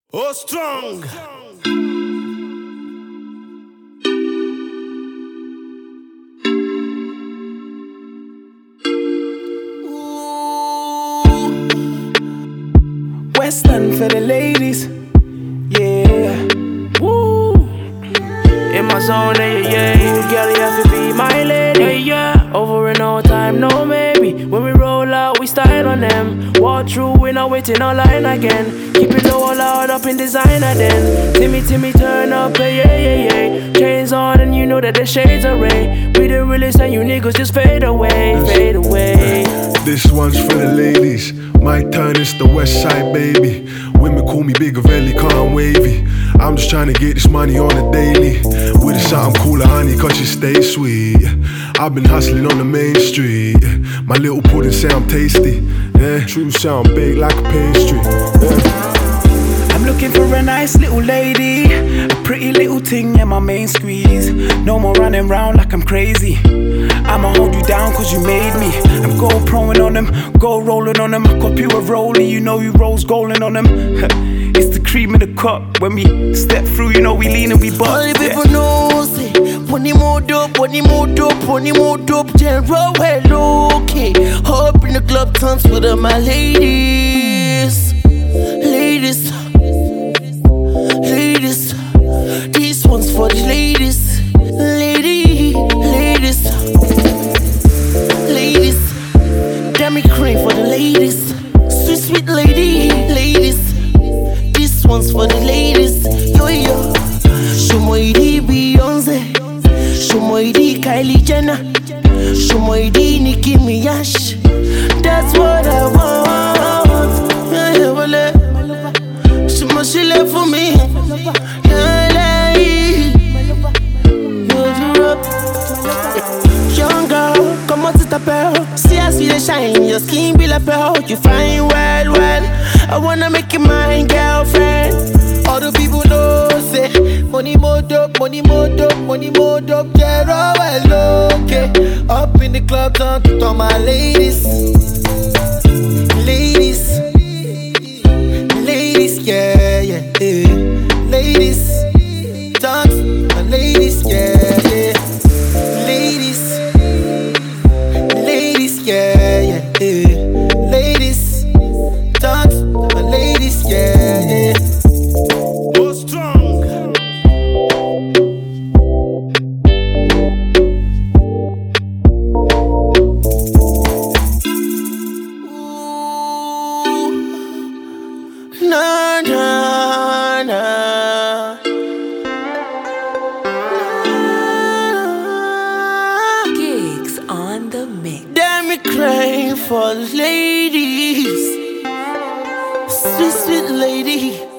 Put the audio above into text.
Oh, strong. Western for the ladies, yeah. Woo. In my zone, yeah. Girl, you have to be my lady, yeah. Over in no time, no maybe. When we roll out, we style on them. Walk through, we not waiting on line again. Keep it low, loud up in designer then. Timmy, turn up, yeah. Chains on and you know that the shades are ray. We the realest and you niggas just fade away. This one's for the ladies. My turn, it's the west side, baby. Women call me Bigger Velly, calm wavy. I'm just trying to get this money on the daily. With a something cooler, honey, cause you stay sweet. I've been hustling on the main street. My little pudding sound tasty, yeah. True sound big like a pastry, yeah. I'm looking for a nice little lady, a pretty little thing in my main squeeze. No more running round like I'm crazy. I'ma hold you down cause you made me. I'm GoProing on them, go rolling on them. I cop you a rolling, you know you rose golden on them. It's the cream in the cup. When we step through, you know we lean and we bust. All the people know, say, when he more dope, general, well, okay. Up in the club, tons with all my ladies. Ladies, this one's for the ladies. Ladies, Demi cream for the ladies. Sweet ladies. This one's for the ladies. Yo. Shumoidi Beyonce, Shumoidi Kylie Jenner, Shumoidi Nicki Minaj. That's what I want. She left for me. Young girl, come on to the bell. See us see the shine, your skin be like pearl. You fine well. I wanna make you my girlfriend. All the people know say money more dope, get well, okay. Up in the club, talk to all my ladies, yeah. Ladies, talk to my ladies, yeah. Ladies, yeah. Ladies, talk to my ladies, yeah. Oh, strong. Nah. Gigs on the mix. Demi crying for ladies. Sweet lady.